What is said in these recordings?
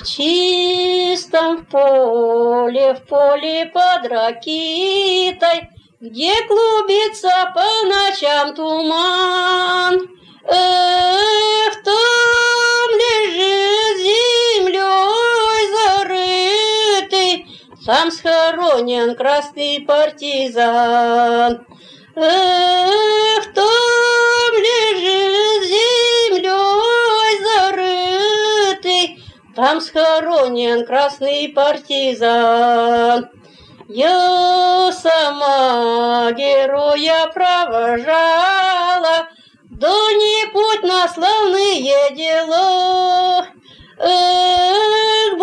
В чистом поле, в поле под ракитой, где клубится по ночам туман. Эх, там лежит землей зарытый, там схоронен красный партизан. Эх, там лежит землей зарытый, там схоронен красный партизан. Я сама героя провожала, кто-нибудь на славные дела. Эх,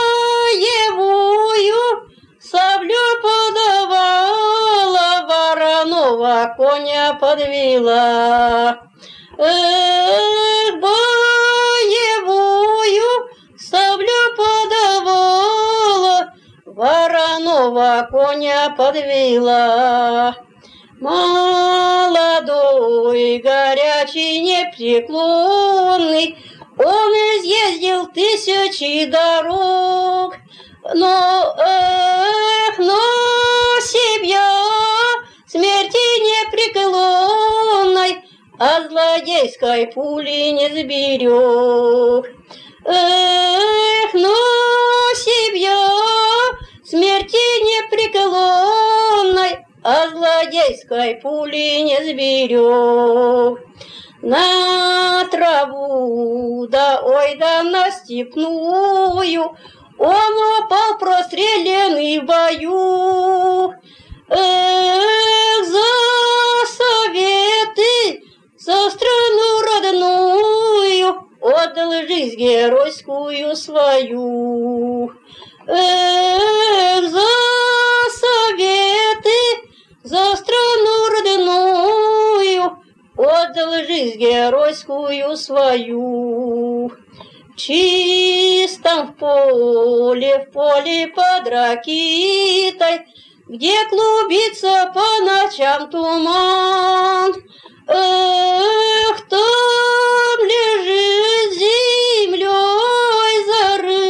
боевую саблю подавала, вороного коня подвела. Эх, боевую саблю подавала, вороного коня подвела. Молодой, горячий, непреклонный, он изъездил 1000 дорог, но себя смерти непреклонной от злодейской пули не сберег. Но себя смерти непреклонной от злодейской пули не сберег. На траву, да ой, да на степную он упал простреленный в бою. Эх, за советы, за страну родную отдал жизнь геройскую свою. Эх, за советы, за страну родную отдал жизнь геройскую свою. В чистом поле, в поле под ракитой, где клубится по ночам туман. Эх, там лежит землей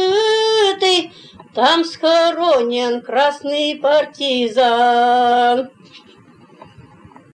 зарытый, там схоронен красный партизан.